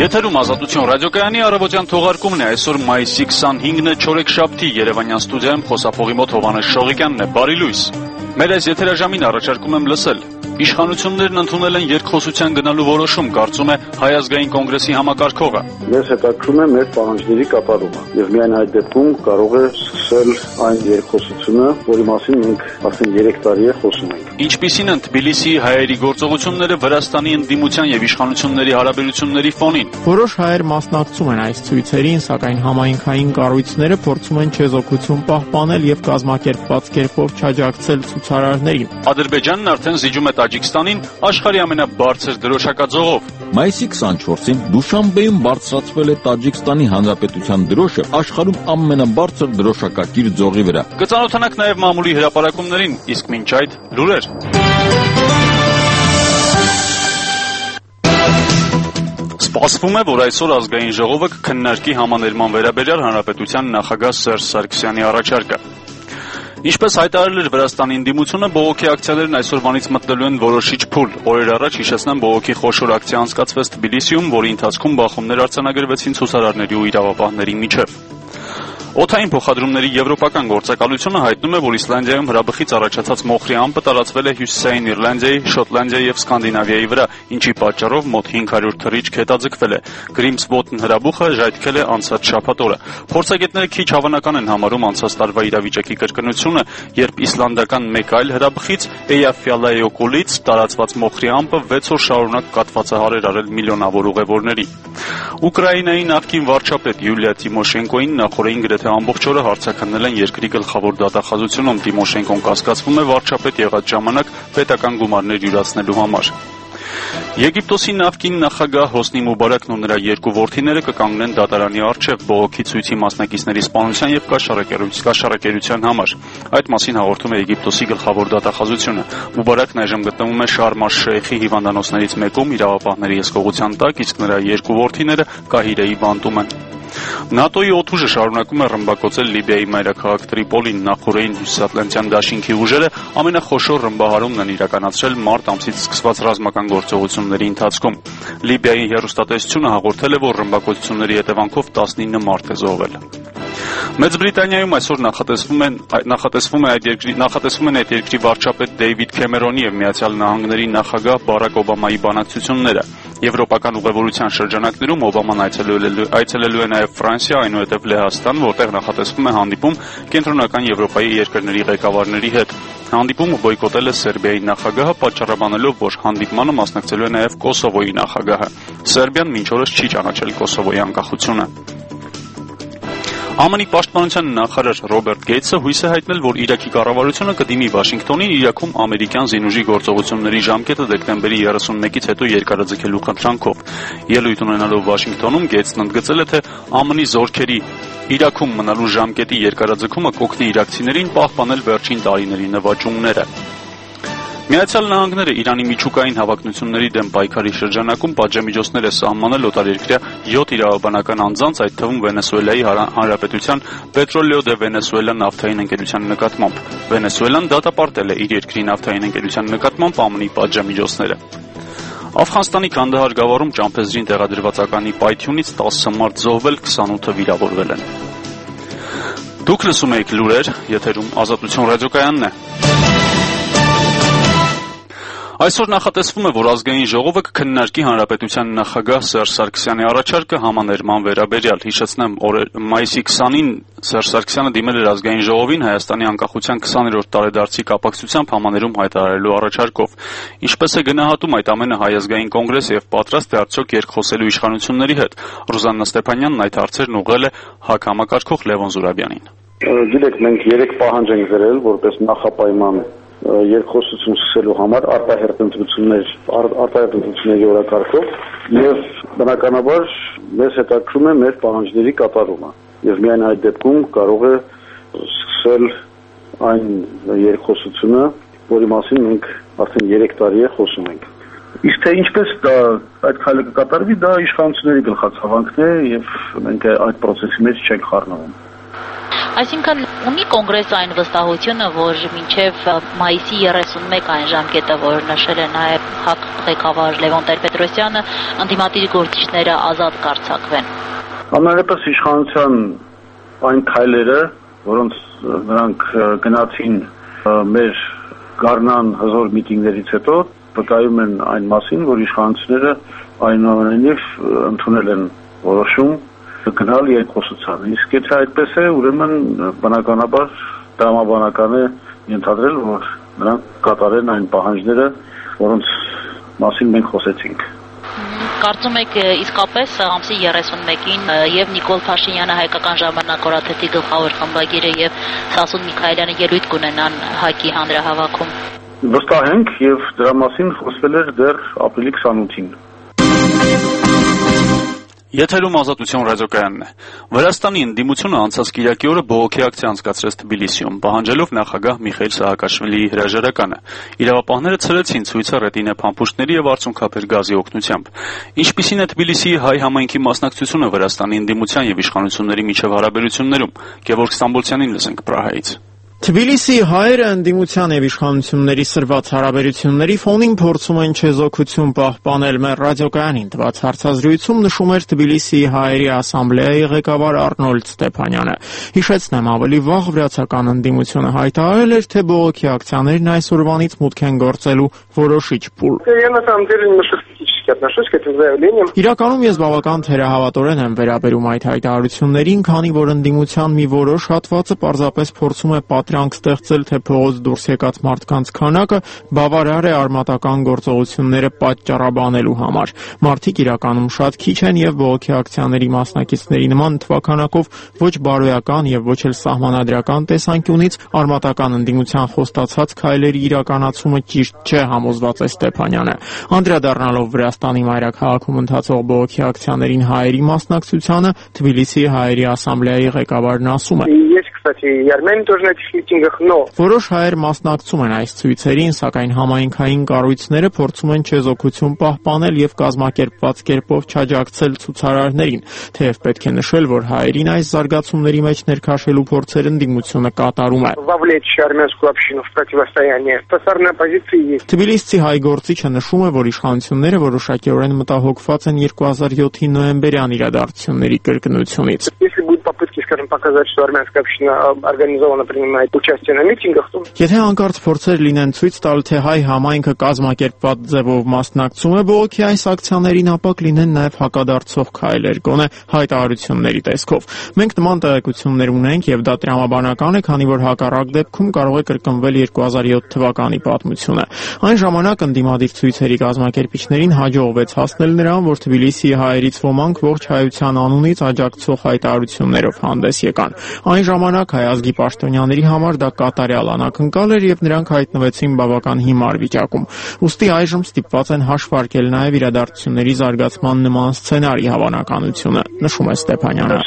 Եթերում Ազատություն ռադիոկայանի առավոտյան թողարկումն է, այսօր մայիսի 25-ը չորեքշաբթի Երևանյան ստուդիայում խոսափողի մոտ Հովհաննես Շողիկյանն է, բարի լույս։ Մեր այս եթերաժամին առաջարկում եմ լսել. Իշխանություններն ընդունել են երկխոսության գնալու որոշում, կարծում է Հայ ազգային կոնգրեսի համակարգողը։ Մեզ հետաքրում է մեր պահանջների կատարումը, եւ միայն այդ դեպքում կարող է սկսել այն երկխոսությունը, որի մասին մենք արդեն 3 տարի է խոսում ենք։ Ինչպիսին են Թբիլիսիի հայերի գործողությունները Վրաստանի ընդդիմության եւ իշխանությունների հարաբերությունների ֆոնին։ Որոշ հայեր մասնակցում են այս ցույցերին, սակայն համայնքային կառույցները փորձում են չեզոքություն պահպանել եւ կազմակերպված կերպով չաջակցել ցուցարարներին։ Ադրբեջանն արդեն զիջում է Տաջիկստանին աշխարհի ամենաբարձր դրոշակաձողով։ Մայիսի 24-ին Դուշանբեում բարձրացվել է Տաջիկստանի Հանրապետության դրոշը աշխարհում ամենաբարձր դրոշակակիր ձողի վրա։ Կծանոթանանք նաև մամուլի հրապարակումներին, իսկ մինչ այդ լուրեր։ Սպասվում է, որ այսօր ազգային ժողովը կքննարկի համաներման վերաբերյալ հանրապետության նախագահ Սերժ Սարգսյանի առաջարկը։ Ինչպես հայտարարել էր Վրաստանի ընդդիմությունը, բողոքի ակցիաներն այսօրվանից մտնելու են որոշիչ փուլ։ Օրեր առաջ հիշեցնեմ, բողոքի խոշոր ակցիա անցկացվեց Թբիլիսիում, որի ընթացքում բախումներ արձանագրվեցին ցուցարարների ու իրավապահների միջև։ Օդային փոխադրումների եվրոպական գործակալությունը հայտնում է, որ Իսլանդիայում հրաբխից առաջացած մոխրի ամպը տարածվել է Հյուսիսային Իռլանդիայի, Շոտլանդիայի եւ Սկանդինավիայի վրա, ինչի պատճառով մոտ 500 թռիչք հետաձգվել է։ Grimsvotn հրաբուխը ժայթքել է անցած շաբաթ օրը։ Փորձագետները քիչ հավանական են համարում անցած տարվա իրավիճակի կրկնությունը, երբ իսլանդական մեկ այլ հրաբխից Էյաֆյալայոկուլից տարածված մոխրի ամպը 6 օր շարունակ կաթվածահարեր արել միլիոնավոր ուղևորների։ Ուկրաինայի նախկին վարչապետ Յուլիա Տիմոշենկոին նախորդին գրեթե ամբողջ օրը հարցաքննել են երկրի գլխավոր դատախազությունում։ Տիմոշենկոն կասկածվում է վարչապետ եղած ժամանակ պետական գումարներ յուրացնելու համար։ Եգիպտոսի նախկին նախագահ Հոսնի Մուբարակն ու նրա 2 որդիները կկանգնեն դատարանի առջև բողոքի ցույցի մասնակիցների սպանության եւ կաշառակերության համար։ Այդ մասին հաղորդում է Եգիպտոսի գլխավոր դատախազությունը։ Մուբարակն այժմ գտնվում է Շարմ ալ-Շեյխի հիվանդանոցներից մեկում իրավապահների եսկողության տակ, իսկ նրա 2 որդիները Կահիրեի բանտում են։ ՆԱՏՕ-ի օդուժը շարունակում է ռմբակոծել Լիբիայի մայրաքաղաք Տրիպոլին։ Նախորդին Հյուսիսատլանտյան դաշինքի ուժերը ամենախոշոր ռմբահարումն են իրականացրել մարտ ամսից սկսված ռազմական գործողությունների ընթացքում։ Լիբիայի հեռուստատեսությունը հաղորդել է, որ ռմբակոծությունների հետևանքով 19 մարդ է զոհվել։ Մեծ Բրիտանիայում այսօր նախատեսվում են այդ երկրի վարչապետ Դեյվիդ Քեմերոնի եւ Միացյալ Նահանգների նախագահ Բարակ Օբամայի բանակցությունները։ Եվրոպական ուղևորության շրջանակներում Օբաման այցելելու է նաև Ֆրանսիա, այնուհետև Լեհաստան, որտեղ նախատեսվում է հանդիպում կենտրոնական Եվրոպայի երկրների ղեկավարների հետ։ Հանդիպումը բոյկոտել է Սերբիայի նախագահը, պատճառաբանելով, որ հանդիպմանը մասնակցելու է նաև Կոսովոյի նախագահը։ Սերբիան մինչ օրս չի ճանաչել Կոսովոյի անկախությունը։ ԱՄՆ-ի պաշտպանության նախարար Ռոբերտ Գեյթսը հույս է հայտնել, որ Իրաքի կառավարությունը կդիմի Վաշինգտոնին Իրաքում ամերիկյան զինուժի գործողությունների ժամկետը դեկտեմբերի 31-ից հետո երկարաձգելու խնդրանքով։ Ելույթ ունենալով Վաշինգտոնում Գեյթսն ընդգծել է, թե ԱՄՆ-ի զորքերի Իրաքում մնալու ժամկետի երկարաձգումը կօգնի իրաքցիներին պահպանել վերջին տարիների նվաճումները։ Միացյալ Նահանգները Իրանի միջուկային հավակնությունների դեմ պայքարի շրջանակում պատժամիջոցներ է սահմանել օտարերկրյա 7 իրավաբանական անձանց, այդ թվում Վենեսուելայի Հանրապետության Պետրոլեո դե Վենեսուելա նավթային ընկերության նկատմամբ։ Վենեսուելան դատապարտել է իր երկրի նավթային ընկերության նկատմամբ ԱՄՆ-ի պատժամիջոցները։ Աֆղանստանի Քանդահար գավառում ճամփեզրին տեղադրված ականի պայթյունից 10 մարդ զոհվել, 28-ը վիրավորվել են։ Դուք լսում եք լուրեր, եթերում Ազատություն ռադիոկայանն է։ Այսօր նախատեսվում է, որ ազգային ժողովը կքննարկի հանրապետության նախագահ Սերժ Սարգսյանի առաջարկը համաներման վերաբերյալ։ Հիշեցնեմ, մայիսի 20-ին Սերժ Սարգսյանը դիմել էր ազգային ժողովին Հայաստանի անկախության 20-րդ տարեդարձի կապակցությամբ համաներում հայտարարելու առաջարկով։ Ինչպես է գնահատում այդ ամենը Հայ ազգային կոնգրեսը եւ պատրաստ է արդյոք երկխոսելու իշխանությունների հետ։ Ռուզաննա Ստեփանյանն այդ հարցերն ուղղել է ՀԱԿ համակարգող Լևոն Զուրաբյանին։ Գիտեք, մենք 3 պահանջ ենք դրել, որպես նախապայման երկխոսություն սկսելու համար արտահերթ ընտրությունների օրակարգով եւ բնականաբար մեզ հետաքրում է մեր պահանջների կատարումը եւ միայն այդ դեպքում կարող է սկսել այն երկխոսությունը, որի մասին մենք արդեն 3 տարի է խոսում ենք։ Իսկ թե ինչպես դա այդ քայլը կկատարվի, դա իշխանությունների գլխացավանքն է եւ մենք այդ process-ի մեջ չենք խառնվում։ Այսինքն ունի կոնգրեսը այն վստահությունը, որ մինչև մայիսի 31 այն ժամկետը, որ նշել է նաև ՀԱԿ ղեկավար Լևոն Տեր-Պետրոսյանը, ընդդիմադիր գործիչները ազատ կարձակվեն։ Ամենապես իշխանության այն քայլերը, որոնց նրանք գնացին մեր գարնան հզոր միտինգներից հետո, վկայում են այն մասին, որ իշխանությունները այնուամենայնիվ ընդունել են որոշում գնալ երկխոսության։ Իսկ եթե այդպես է, ուրեմն բնականաբար տրամաբանական է ենթադրել, որ նրանք կատարեն այն պահանջները, որոնց մասին մենք խոսեցինք։ Կարծում եք իսկապես ամսի 31-ին եւ Նիկոլ Փաշինյանը հայկական ժամանակ օրաթերթի գլխավոր խմբագիրը եւ Սասուն Միքայելյանը ելույթ կունենան ՀԱԿ-ի հանրահավաքում։ Վստահ ենք եւ դրա մասին խոսվել էր դեռ ապրիլի 28-ին։ Եթերում Ազատություն ռադիոկայանն է։ Վրաստանի ընդդիմությունը անցած կիրակի օրը բողոքի ակցիա անցկացրեց Թբիլիսիում, պահանջելով նախագահ Միխայիլ Սահակաշվիլիի հրաժարականը։ Իրավապահները ցրեցին ցույցը ռետինե փամփուշտների եւ արցունքափեր գազի օգնությամբ։ Ինչպիսին է Թբիլիսիի հայ համայնքի մասնակցությունը Վրաստանի ընդդիմության եւ իշխանությունների միջև հարաբերություններում։ Գևորգ Ստամբոլցյանին լսենք Պրահայից։ Թբիլիսիի հայերը ընդդիմության եւ իշխանությունների սրված հարաբերությունների ֆոնին փորձում են չեզոքություն պահպանել։ Մեր ռադիոկայանին տված հարցազրույցում նշում էր Թբիլիսիի հայերի ասամբլեայի ղեկավար Արնոլդ Ստեփանյանը։ Հիշեցնեմ, ավելի վաղ վրացական ընդդիմությունը հայտարարել էր, թե բողոքի ակցիաներն այսօրվանից մուտք են գործելու որոշիչ փուլ։ Իրականում ես բավական թերահավատորեն եմ վերաբերում այդ հայտարարություններին, քանի որ ընդդիմության մի որոշ հատվածը պարզապես փորձում է պատրանք ստեղծել, թե փողոց դուրս եկած մարդկանց քանակը բավարար է արմատական գործողությունները պատճառաբանելու համար։ Մարդիկ իրականում շատ քիչ են եւ բողոքի ակցիաների մասնակիցների նման թվականակով ոչ բարոյական եւ ոչ էլ սահմանադրական տեսանկյունից արմատական ընդդիմության խոստացած քայլերի իրականացումը ճիշտ չէ, համոզված է Ստեփանյանը։ Անդրադառնալով Վրաստանի մայրաքաղաքում ընթացող բողոքի ակցիաներին հայերի մասնակցությանը, Թբիլիսիի հայերի ասամբլեայի ղեկավարն ասում է. Որոշ հայեր մասնակցում են այս ցույցերին, սակայն համայնքային կառույցները փորձում են չեզոքություն պահպանել եւ կազմակերպված կերպով չաջակցել ցուցարարներին, թեև պետք է նշել, որ հայերին այս զարգացումների մեջ ներքաշելու փորձեր ընդդիմությունը կատարում է։ Թբիլիսցի հայ գործիչը նշում է, որ իշխանությունները որոշակիորեն մտահոգված են 2007-ի նոյեմբերյան իրադարձությունների կրկնությունից։ Եթե հանկարծ փորձեր լինեն ցույց տալ, թե հայ համայնքը կազմակերպված ձևով մասնակցում է բողոքի այս ակցիաներին, ապա կլինեն նաև հակադարձող քայլեր, գոնե հայտարարությունների տեսքով։ Մենք նման տեղեկություններ ունենք եւ դա տրամաբանական է, քանի որ հակառակ դեպքում կարող է կրկնվել 2007 թվականի պատմությունը։ Այն ժամանակ ընդդիմադիր ցույցերի կազմակերպիչներին հաջողվեց հասնել նրան, որ Թբիլիսիի հայերից ոմանք ողջ հայության անունից աջակցող հայտարարություններով հանդես եկան։ Այն ժամանակ հայ ազգի պաշտոնյաների համար դա կատարյալ անակնկալ էր եւ նրանք հայտնվեցին բավական հիմար вичակում։ Ուստի այժմ ստիպված են հաշվարկել նաեւ իրադարձությունների զարգացման նման սցենարի հավանականությունը, նշում է Ստեփանյանը։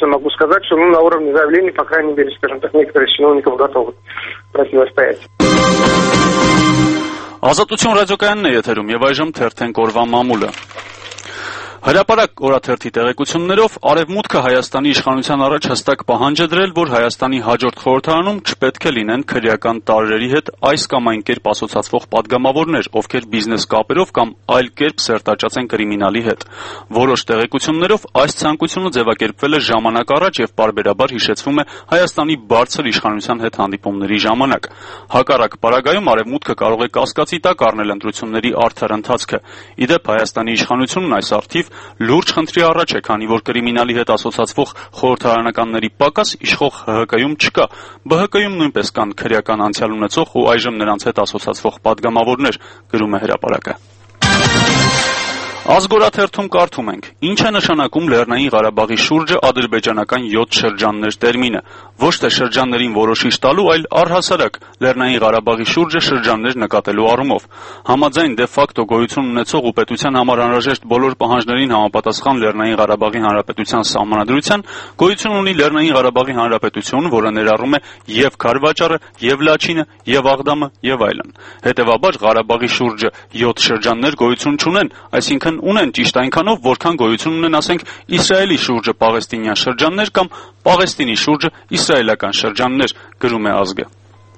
Ազատություն ռադիոկայանն է եթերում եւ այժմ թերթենք օրվա մամուլը։ Հրապարակ օրաթերթի տեղեկություններով Արևմուտքը Հայաստանի իշխանության առաջ հստակ պահանջ է դրել, որ Հայաստանի հաջորդ խորհրդարանում չպետք է լինեն քրեական տարրերի հետ այս կամ այն կերպ ասոցացվող падգամավորներ, ովքեր բիզնես կապերով կամ այլ կերպ սերտաճած են կրիմինալի հետ։ Որոշ տեղեկություններով այս ցանկությունը ձևակերպվել է ժամանակ առաջ եւ պարբերաբար հիշեցվում է Հայաստանի բարձր իշխանության հետ հանդիպումների ժամանակ։ Հակառակ պարագայում Արևմուտքը կարող է կասկածի տակ առնել ընտրությունների արդար ընթացքը։ Իդեպ Հայաստանի իշխանությունն այս արդիվ լուրջ խնդրի առաջ է, քանի որ կրիմինալի հետ ասոցացվող խորհրդարանականների պակաս իշխող ՀՀԿ-ում չկա։ ԲՀԿ-ում նույնպես կան քրեական անցյալ ունեցող ու այժմ նրանց հետ ասոցացվող падգամավորներ, գրում է Հրապարակը։ Ազգորաթերթում կարդում ենք. ինչ է նշանակում Լեռնային Ղարաբաղի շուրջը ադրբեջանական 7 շրջաններ տերմինը։ Ոչ թե շրջաններին որոշիչ տալու, այլ առհասարակ Լեռնային Ղարաբաղի շուրջը շրջաններ նկատելու առումով։ Համաձայն դե ֆակտո գոյություն ունեցող ու պետության համար անհրաժեշտ բոլոր պահանջներին համապատասխան Լեռնային Ղարաբաղի Հանրապետության սահմանադրության գոյություն ունի Լեռնային Ղարաբաղի Հանրապետություն, որը ներառում է եւ Քարվաճառը, եւ Լաչինը, եւ Աղդամը, եւ այլն։ Հետևաբար Ղարաբաղի շուրջը 7 շրջաններ գոյություն չունեն, այսինքն ունեն ճիշտ այնքանով, որքան գոյություն ունեն, ասենք, Իսրայելի շուրջը Պաղեստինյան շրջաններ կամ Պաղեստինի շուրջը իսրայելական շրջաններ, գրում է ազգը։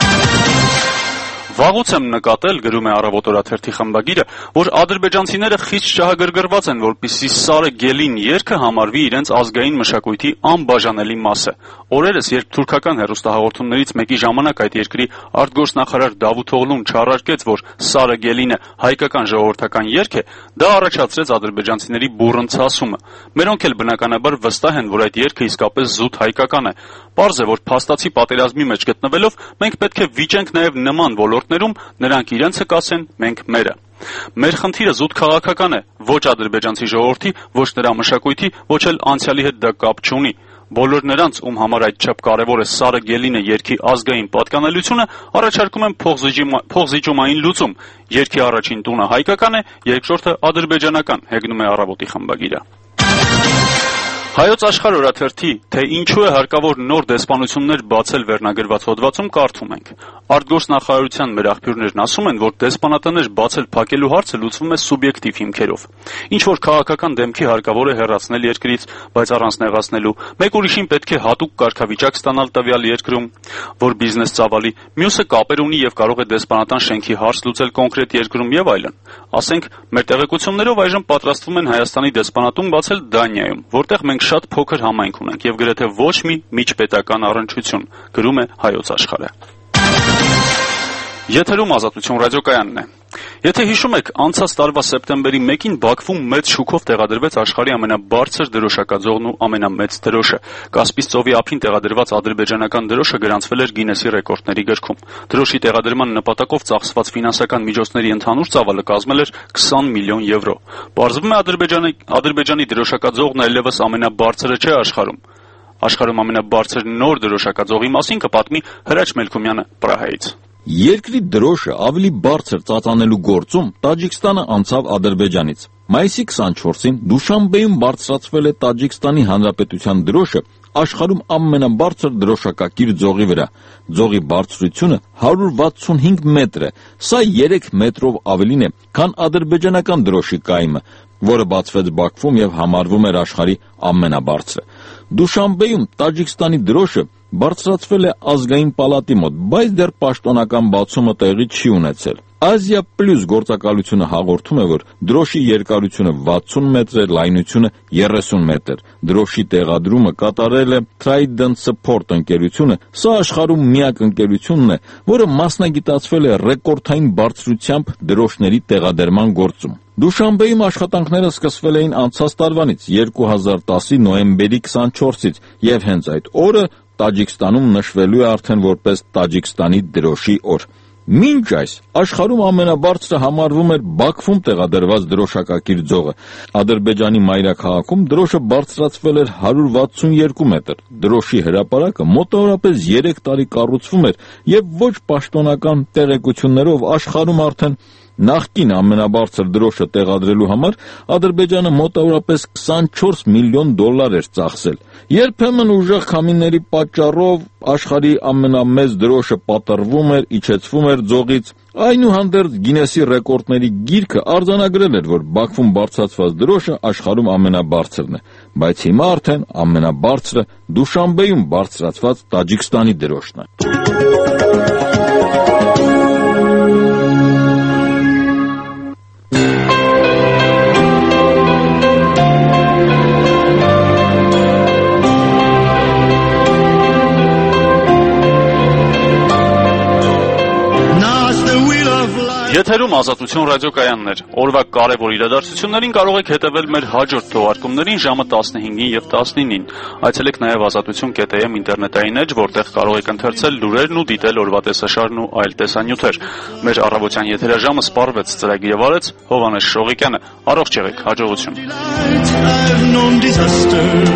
Վաղուց եմ նկատել, գրում է Առավոտ օրաթերթի խմբագիրը, որ ադրբեջանցիները խիստ շահագրգռված են, որպեսզի Սարը Գելին երգը համարվի իրենց ազգային մշակույթի անբաժանելի մասը։ Օրերս, երբ թուրքական հեռուստահաղորդումներից մեկի ժամանակ այդ երկրի արտգործնախարար Դավութ Օղլուն չառարկեց, որ Սարը Գելինը հայկական ժողովրդական երգ է, դա առաջացրեց ադրբեջանցիների բուռն ցասումը։ Մերոնք էլ բնականաբար վստահ են, որ այդ երգը իսկապես զուտ հայկական է։ Պարզ է, որ փաստացի պատերազմի մեջ գտնվելով մենք պետք է վիճենք նաև նման ոլորտներում, նրանք իրենցը կասեն, մենք մերը։ Մեր խնդիրը զուտ քաղաքական է, ոչ ադրբեջանցի ժողովրդի, ոչ նրա մշակույթի, ոչ էլ անցյալի հետ դա կապ չունի։ Բոլոր նրանց, ում համար այդ չափ կարևոր է Սարը Գելինը երգի ազգային պատկանելությունը, առաջարկում են փողզիջումային լուծում։ Երգի առաջին տունը հայկական է, երկրորդը ադրբեջանական, հեգնում է Առավոտի խմբագիրը։ Հայոց աշխարհ օրաթերթի, թե ինչու է հարկավոր նոր դեսպանություններ բացել վերնագրված հոդվածում կարդում ենք։ Արտգործնախարարության մեր աղբյուրներն ասում են, որ դեսպանատներ բացել փակելու հարցը լուծվում է սուբյեկտիվ հիմքերով։ Ինչ որ քաղաքական դեմքի հարկավոր է հեռացնել երկրից, բայց առանց նեղացնելու, մեկ ուրիշին պետք է հատուկ կարգավիճակ ստանալ տվյալ երկրում, որ բիզնես ծավալի, մյուսը կապեր ունի եւ կարող է դեսպանատան շենքի հարց լուծել կոնկրետ երկրում եւ այլն։ Ասենք, մեր տեղեկություններով այժմ պատրաստվում են Հայաստանի դեսպանատուն բացել Դանիայում, որտեղ մենք շատ փոքր համայնք ունենք եւ գրեթե ոչ մի միջպետական առնչություն, գրում է Հայոց աշխարհը։ Եթերում Ազատություն ռադիոկայանն է։ Եթե հիշում եք, անցած տարվա սեպտեմբերի 1-ին Բաքվում մեծ շուկով տեղադրվեց աշխարհի ամենաբարձր դրոշակաձողն ու ամենամեծ դրոշը։ Կասպից ծովի ափին տեղադրված ադրբեջանական դրոշը գրանցվել էր Գինեսի ռեկորդների գրքում։ Դրոշի տեղադրման նպատակով ծախսված ֆինանսական միջոցների ընդհանուր ծավալը կազմել էր 20 միլիոն եվրո։ Պարզվում է Ադրբեջանի դրոշակաձողն այլևս ամենաբարձրը չէ աշխարհում։ Աշխարհում ամենաբարձր նոր դրոշակաձողի մասին կպատմի Հրաչ Մելքումյանը Պրահայից։ Երկրի դրոշը ավելի բարձր ծածանելու գործում Տաջիկստանը անցավ Ադրբեջանից։ Մայիսի 24-ին Դուշանբեում բարձրացվել է Տաջիկստանի Հանրապետության դրոշը աշխարհում ամենաբարձր դրոշակակիր ձողի վրա։ Ձողի բարձրությունը 165 մետր է։ Սա 3 մետրով ավելին է, քան ադրբեջանական դրոշի կայմը, որը բացվեց Բաքվում եւ համարվում էր աշխարհի ամենաբարձրը։ Դուշանբեում Տաջիկստանի դրոշը բարձրացվել է ազգային պալատի մոտ, բայց դեռ պաշտոնական բացումը տեղի չի ունեցել։ Ազիա Պլյուս գործակալությունը հաղորդում է, որ դրոշի երկարությունը 60 մետր է, լայնությունը 30 մետր։ Դրոշի տեղադրումը կատարել է Trident Support ընկերությունը։ Սա աշխարհում միակ ընկերությունն է, որը մասնագիտացվել է ռեկորդային բարձրությամբ դրոշների տեղադրման գործում։ Դուշանբեում աշխատանքները սկսվել էին անցած տարվանից, 2010-ի նոյեմբերի 24-ից, եւ հենց այդ օրը Տաջիկստանում նշվելու է արդեն որպես Տաջիկստանի դրոշի օր։ Մինչ այս աշխարհում ամենաբարձրը համարվում էր Բաքվում տեղադրված դրոշակակիր ձողը։ Ադրբեջանի մայրաքաղաքում դրոշը բարձրացվել էր 162 մետր։ Դրոշի հրապարակը մոտավորապես 3 տարի կառուցվում էր եւ ոչ պաշտոնական տեղեկություններով աշխարհում արդեն նախկին ամենաբարձր դրոշը տեղադրելու համար Ադրբեջանը մոտավորապես 24 միլիոն դոլար էր ծախսել։ Երբեմն ուժեղ քամիների պատճառով աշխարհի ամենամեծ դրոշը պատռվում էր, իջեցվում էր ձողից։ Այնուհանդերձ Գինեսի ռեկորդների գիրքը արձանագրել էր, որ Բաքվում բարձրացված դրոշը աշխարհում ամենաբարձրն է, բայց հիմա արդեն ամենաբարձրը Դուշանբեում բարձրացված Տաջիկստանի դրոշն է։ Եթերում Ազատություն ռադիոկայանն էր։ Օրվա կարևոր իրադարձություններին կարող եք հետևել մեր հաջորդ թողարկումներին ժամը 15-ին եւ 19-ին։ Այցելեք նաեւ azatutun.am ինտերնետային էջ, որտեղ կարող եք ընթերցել լուրերն ու դիտել օրվա տեսաշարն ու այլ տեսանյութեր։ Մեր առավոտյան եթերաժամը սպառվեց, ծրագիրը վարեց Հովհաննես Շողիկյանը։ Առողջ եղեք, հաջողություն։